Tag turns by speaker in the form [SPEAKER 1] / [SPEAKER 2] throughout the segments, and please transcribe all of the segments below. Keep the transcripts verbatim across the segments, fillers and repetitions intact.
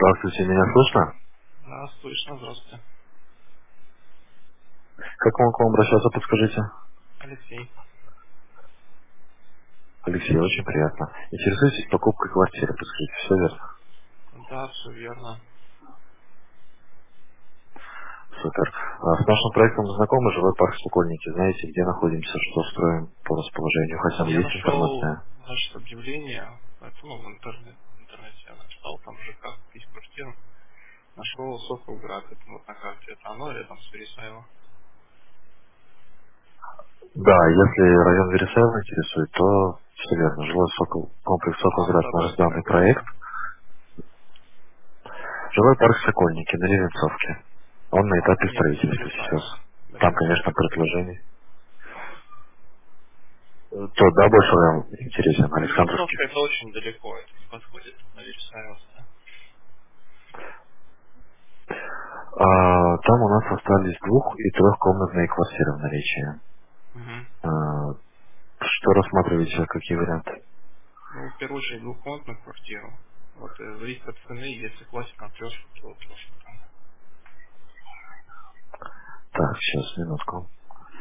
[SPEAKER 1] Здравствуйте, меня слышно?
[SPEAKER 2] Да, слышно, здравствуйте.
[SPEAKER 1] Как вам к вам обращаться, подскажите?
[SPEAKER 2] Алексей.
[SPEAKER 1] Алексей, очень приятно. Интересуетесь покупкой квартиры, подскажите, все верно?
[SPEAKER 2] Да, все верно.
[SPEAKER 1] Супер. А с нашим проектом знакомы, жилой парк Сокольники. Знаете, где находимся, что строим по расположению, хотя бы
[SPEAKER 2] Я
[SPEAKER 1] есть
[SPEAKER 2] нашел,
[SPEAKER 1] информация?
[SPEAKER 2] значит, объявление, это, ну, в интернете, в интернете я написал, там ЖК, есть квартира. Нашел Соколград, это вот на карте, это оно рядом с Вересаево.
[SPEAKER 1] Да, если район Вересаева интересует, то все верно. Жилой Сокол, комплекс
[SPEAKER 2] А
[SPEAKER 1] Соколград, наш
[SPEAKER 2] второй,
[SPEAKER 1] данный
[SPEAKER 2] какой
[SPEAKER 1] проект.
[SPEAKER 2] еще?
[SPEAKER 1] Жилой парк Сокольники на Левенцовке. Он на
[SPEAKER 2] А,
[SPEAKER 1] этапе
[SPEAKER 2] нет, на
[SPEAKER 1] строительства сейчас.
[SPEAKER 2] Вересаево. На
[SPEAKER 1] Там, конечно,
[SPEAKER 2] Вересаево.
[SPEAKER 1] предложений. Э, То, да, больше вам интересен
[SPEAKER 2] Ну,
[SPEAKER 1] Александровский.
[SPEAKER 2] Левенцовка это очень далеко, это не подходит на Вересаево. Да?
[SPEAKER 1] А, там у нас остались двух- и трехкомнатные квартиры в наличии.
[SPEAKER 2] Угу.
[SPEAKER 1] А, что рассматриваете, какие варианты?
[SPEAKER 2] Ну, в первую очередь двухкомнатную квартиру. Вот, э, зависит от цены, если классик на трешку, то трешка там.
[SPEAKER 1] Так, сейчас, минутку.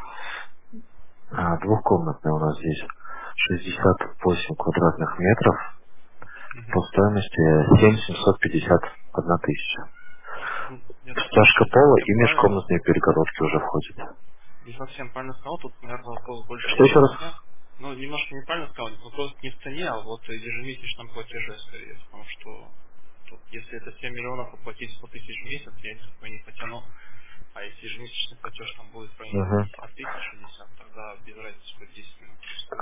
[SPEAKER 1] А, двухкомнатная у нас здесь шестьдесят восемь квадратных метров по
[SPEAKER 2] Мгм.
[SPEAKER 1] стоимости семь семьсот пятьдесят одна тысяча.
[SPEAKER 2] Ну, я тут
[SPEAKER 1] Стяжка
[SPEAKER 2] не
[SPEAKER 1] пола
[SPEAKER 2] совсем
[SPEAKER 1] и
[SPEAKER 2] правильно,
[SPEAKER 1] межкомнатные перегородки уже входят.
[SPEAKER 2] не совсем правильно сказал, тут, наверное, вопрос больше
[SPEAKER 1] Что
[SPEAKER 2] не
[SPEAKER 1] еще
[SPEAKER 2] в
[SPEAKER 1] раз?
[SPEAKER 2] цене. Ну, немножко неправильно сказал, вопрос не в цене, а вот в ежемесячном платеже, скорее, потому что тут, если это семь миллионов оплатить сто тысяч в месяц, я такой не потяну. А если ежемесячный платеж там будет в районе
[SPEAKER 1] Угу.
[SPEAKER 2] пятьдесят тысяч, шестьдесят, тогда без разницы хоть десять минут рискую.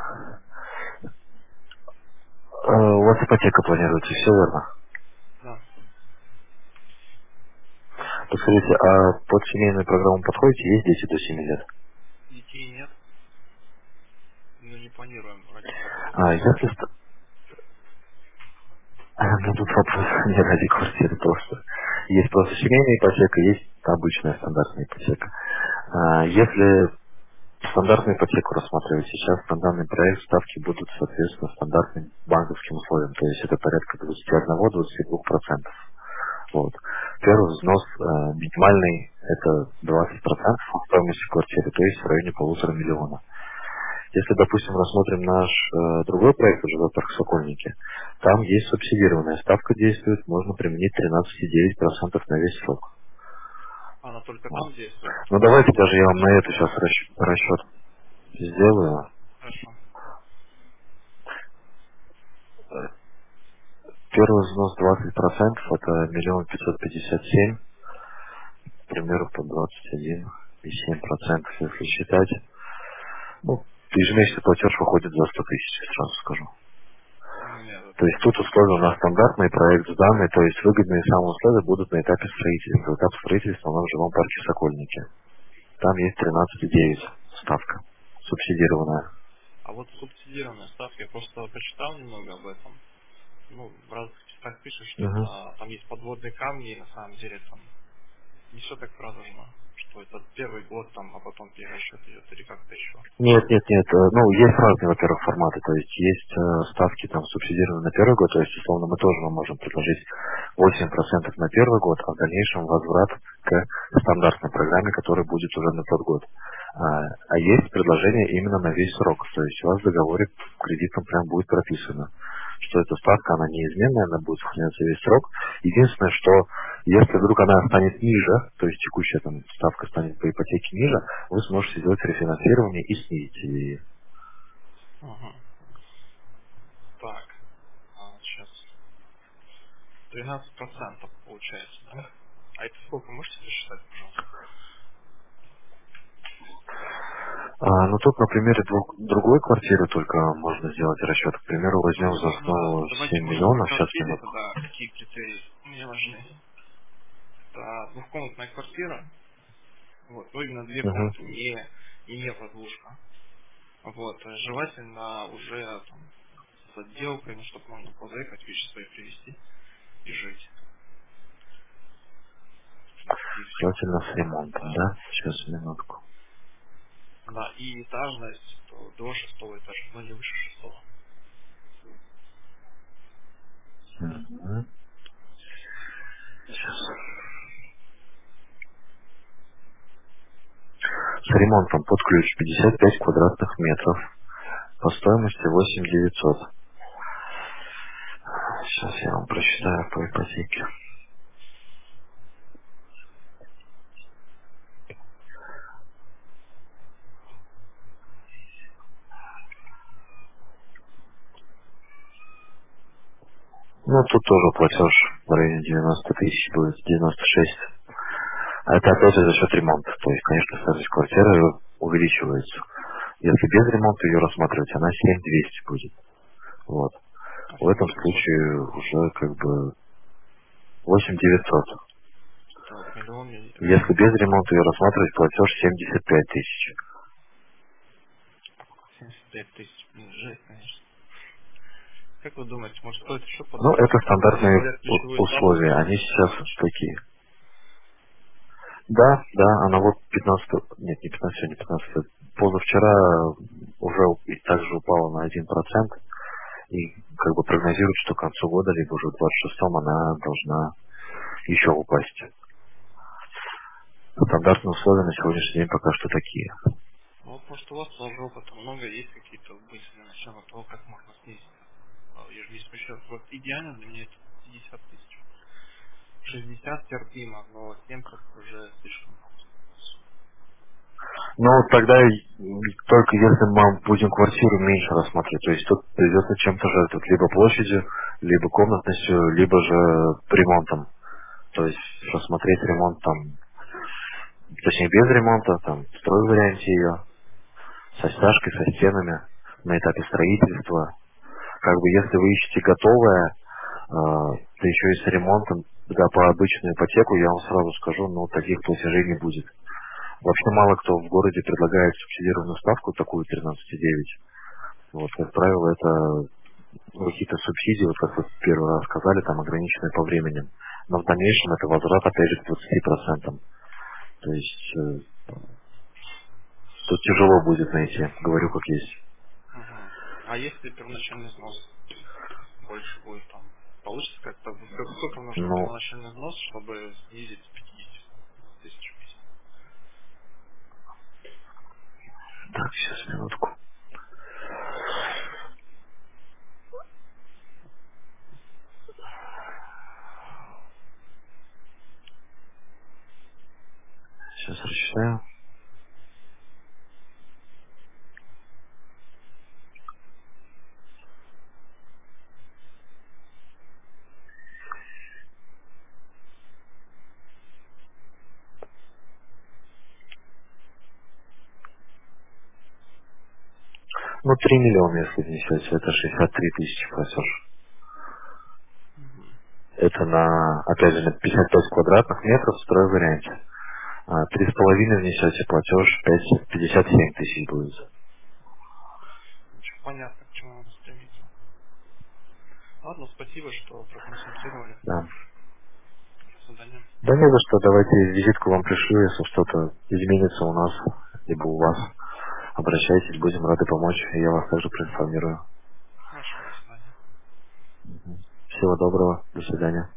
[SPEAKER 1] У вас ипотека планируется, все верно?
[SPEAKER 2] Да,
[SPEAKER 1] Подскажите, а под семейную программу подходите? Есть дети до семи лет?
[SPEAKER 2] детей нет, но не планируем ради квартиры
[SPEAKER 1] А
[SPEAKER 2] детей.
[SPEAKER 1] если Ну, тут вопрос не ради квартиры просто. Есть просто семейная ипотека, есть обычная стандартная ипотека. А, Если стандартную ипотеку рассматривать сейчас, на данный проект ставки будут, соответственно, стандартным банковским условиям. То есть это порядка двадцать один - двадцать два процента. Вот. Первый взнос э, минимальный это двадцать процентов от стоимости квартиры, то есть в районе полутора миллиона. Если, допустим, рассмотрим наш э, другой проект, жилой парк Сокольники, там есть субсидированная ставка действует, можно применить тринадцать целых девять десятых процента на весь срок.
[SPEAKER 2] Она только
[SPEAKER 1] Вот.
[SPEAKER 2] там действует.
[SPEAKER 1] Ну давайте даже я вам на это сейчас расчет сделаю.
[SPEAKER 2] Хорошо.
[SPEAKER 1] Первый взнос двадцать процентов это миллион пятьсот пятьдесят семь, к примеру, по двадцать один и семь процентов, если считать. Ну, ежемесячный платеж выходит за сто тысяч, сразу скажу.
[SPEAKER 2] Ну нет,
[SPEAKER 1] То
[SPEAKER 2] это
[SPEAKER 1] есть тут
[SPEAKER 2] слишком
[SPEAKER 1] условия у
[SPEAKER 2] большие.
[SPEAKER 1] нас стандартные, проект сданный, то есть выгодные самые условия будут на этапе строительства. Этап строительства у нас в жилом парке Сокольники. Там есть тринадцать целых девять десятых ставка, субсидированная.
[SPEAKER 2] А вот субсидированная ставка, я просто почитал немного об этом. Ну, в разных местах пишут, что
[SPEAKER 1] Мгм.
[SPEAKER 2] это там есть подводные камни, и на самом деле там не все так радужно. Что это первый год там, а потом перерасчет идет, или как-то еще.
[SPEAKER 1] Нет, нет, нет. э, Ну, есть разные, во-первых, форматы. То есть есть э, ставки там субсидированные на первый год, то есть, условно, мы тоже вам можем предложить восемь процентов на первый год, а в дальнейшем возврат к стандартной программе, которая будет уже на тот год. А, а есть предложение именно на весь срок. То есть у вас в договоре кредитом прям будет прописано, что эта ставка, она неизменная, она будет сохраняться весь срок. Единственное, что если вдруг она станет ниже, то есть текущая там ставка станет по ипотеке ниже, вы сможете сделать рефинансирование и снизить ее.
[SPEAKER 2] Угу. Так, а, сейчас тринадцать процентов получается, да? А это сколько, можете посчитать, пожалуйста?
[SPEAKER 1] А, ну тут на примере двух- другой квартиры только можно сделать расчет. К примеру,
[SPEAKER 2] Ну,
[SPEAKER 1] возьмем
[SPEAKER 2] мне
[SPEAKER 1] за
[SPEAKER 2] нужно,
[SPEAKER 1] основу
[SPEAKER 2] давайте,
[SPEAKER 1] семь
[SPEAKER 2] может, по
[SPEAKER 1] миллионов, сейчас
[SPEAKER 2] квартире
[SPEAKER 1] минутку.
[SPEAKER 2] тогда, какие критерии мне важны. Это двухкомнатная квартира, вот, ну, именно две
[SPEAKER 1] Мгм.
[SPEAKER 2] комнаты, не, не евродлушка. Вот, э, желательно уже там с отделкой, ну, чтобы можно было заехать, вещи свои привезти и жить. В принципе, и все.
[SPEAKER 1] Желательно с ремонтом,
[SPEAKER 2] Да.
[SPEAKER 1] да? Сейчас минутку.
[SPEAKER 2] Да, и этажность то до шестого этажа, но не выше шестого.
[SPEAKER 1] Мгм. Сейчас. С ремонтом под ключ пятьдесят пять квадратных метров. По стоимости восемь девятьсот. Сейчас я вам прочитаю по ипотеке. Ну, тут тоже платеж в районе девяносто тысяч будет, девяносто шесть. А это опять же за счет ремонта. То есть, конечно, стоимость квартиры увеличивается. Если без ремонта ее рассматривать, она семь двести будет. Вот.
[SPEAKER 2] А
[SPEAKER 1] В
[SPEAKER 2] семь
[SPEAKER 1] этом
[SPEAKER 2] девятьсот
[SPEAKER 1] случае уже как бы восемь девятьсот.
[SPEAKER 2] это вот миллион, ми-
[SPEAKER 1] Если
[SPEAKER 2] миллион
[SPEAKER 1] без ремонта ее рассматривать, платеж семьдесят пять тысяч.
[SPEAKER 2] семьдесят пять тысяч. Блин, жесть, конечно. Как вы думаете, может стоит еще
[SPEAKER 1] Ну,
[SPEAKER 2] подольше
[SPEAKER 1] это
[SPEAKER 2] ждать? Все
[SPEAKER 1] стандартные
[SPEAKER 2] говорят,
[SPEAKER 1] у-
[SPEAKER 2] ключевую ставку
[SPEAKER 1] условия.
[SPEAKER 2] снизят
[SPEAKER 1] Они
[SPEAKER 2] еще
[SPEAKER 1] сейчас
[SPEAKER 2] больше.
[SPEAKER 1] такие. Да, да, она вот пятнадцатого, нет, не пятнадцатого, сегодня пятнадцатого, позавчера уже и также упала на один процент. И как бы прогнозируют, что к концу года, либо уже в двадцать шестом она должна еще упасть. Стандартные условия на сегодняшний день пока что такие.
[SPEAKER 2] Ну, вот, может, у вас тоже опыта много, есть какие-то мысли насчет того, как можно снизить а, ежемесячный счет. Вот идеально для меня это пятьдесят тысяч. шестьдесят терпимо, но семьдесят уже слишком много.
[SPEAKER 1] Но тогда и- только если мы будем квартиру меньше рассматривать, то есть тут придется чем-то жертвовать, либо площадью, либо комнатностью, либо же ремонтом. То есть рассмотреть ремонт там, точнее без ремонта, там, в строй варианте ее, со стяжкой, со стенами, на этапе строительства. Как бы если вы ищете готовое, а, да еще и с ремонтом, да, по обычную ипотеку, я вам сразу скажу, ну, таких платежей не будет. Вообще мало кто в городе предлагает субсидированную ставку, такую тринадцать и девять. Вот, как правило, это ну, какие-то субсидии, вот как вы первый раз сказали, там ограниченные по времени. Но в дальнейшем это возврат, опять же, к двадцати процентам. То есть э, тут тяжело будет найти, говорю как есть.
[SPEAKER 2] Мгм. А если первоначальный взнос больше будет там, получится как-то, как- сколько нужно
[SPEAKER 1] Ну,
[SPEAKER 2] первоначальный взнос, чтобы снизить с пятидесяти тысяч в месяц?
[SPEAKER 1] так, сейчас, минутку. Сейчас рассчитаю. Ну, три миллиона, если внесете, это шестьдесят три тысячи платеж.
[SPEAKER 2] Мгм.
[SPEAKER 1] Это на, опять же, на пятьдесят пять квадратных метров в строй варианте. А, Три с половиной внесете платеж, пять, пятьдесят семь тысяч будет.
[SPEAKER 2] Ничего, понятно, к чему надо стремиться. Ладно, спасибо, что проконсультировали.
[SPEAKER 1] Да.
[SPEAKER 2] До свидания.
[SPEAKER 1] Да не за что, давайте визитку вам пришлю, если что-то изменится у нас, либо у вас. Обращайтесь, будем рады помочь, и я вас также проинформирую.
[SPEAKER 2] Хорошо, до свидания.
[SPEAKER 1] Всего доброго, до свидания.